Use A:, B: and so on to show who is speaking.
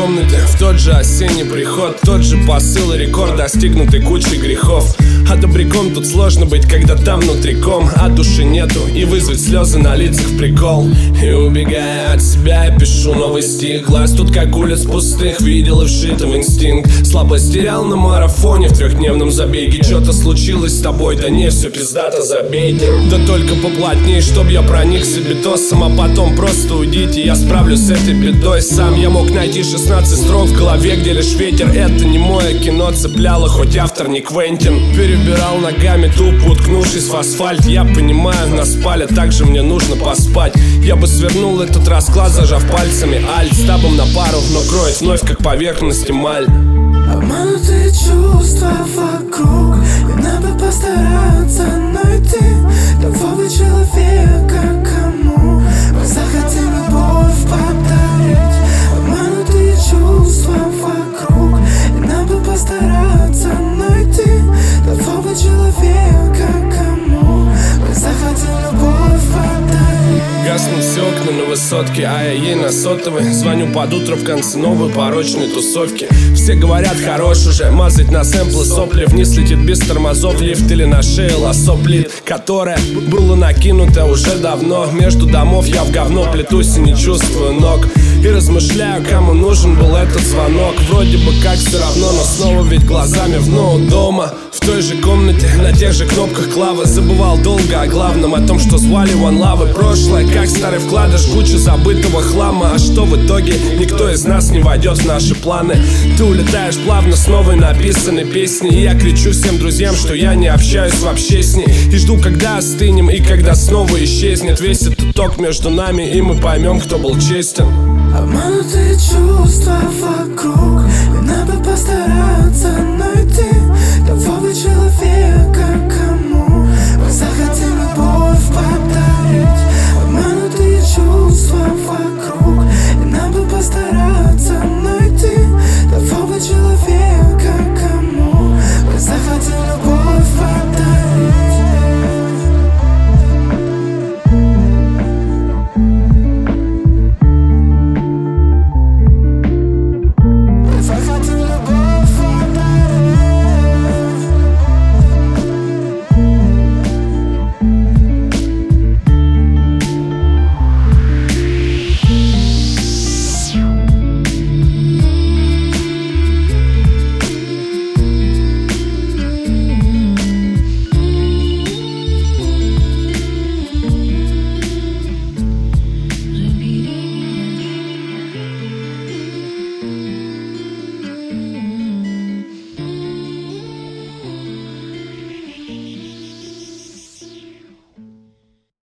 A: комнате, в тот же осенний приход, тот же посыл и рекорд, достигнутый кучей грехов. А добряком тут сложно быть, когда там внутри ком, а души нету, и вызвать слезы на лицах в прикол. И убегая от себя, я пишу новый стих. Глаз тут как улиц пустых, видел и вшито в инстинкт. Слабость терял на марафоне в трехдневном забеге. Что-то случилось с тобой, да не, все пиздато, забейте. Да только поплотней, чтоб я проникся битосом, а потом просто уйдите, я справлюсь с этой бедой сам. Я мог найти 16 строк в голове, где лишь ветер. Это не мое кино, цепляло, хоть автор не Квентин. Перебирал ногами, тупо уткнувшись в асфальт. Я понимаю, нас палят, также мне нужно поспать. Я бы свернул этот расклад, зажав пальцами альт. С табом на пару, но кроет вновь, как поверхность эмаль.
B: Обманутые чувства вокруг, и надо постараться найти нового человека, кому мы захотим любовь подарить. Обманутые чувства вокруг, и надо постараться найти нового человека, кому мы захотим любовь подарить.
A: Гаснут все окна на высотке, а я ей на сотовой звоню под утро в конце новой порочной тусовки. Все говорят, хорош уже, мазать на сэмплы сопли. Вниз летит без тормозов лифт или на шее лосо плит, которое было накинуто уже давно. Между домов я в говно плетусь и не чувствую ног. И размышляю, кому нужен был этот звонок. Вроде бы как все равно, но снова ведь глазами в ноут дома. В той же комнате, на тех же кнопках клавы. Забывал долго о главном, о том, что звали One Love. Прошлое, как старый вкладыш, куча забытого хлама. А что в итоге? Никто из нас не войдет в наши планы. Ты улетаешь плавно с новой написанной песней, и я кричу всем друзьям, что я не общаюсь вообще с ней. И жду, когда остынем, и когда снова исчезнет весь этот ток между нами, и мы поймем, кто был честен.
B: Обманутые чувства вокруг,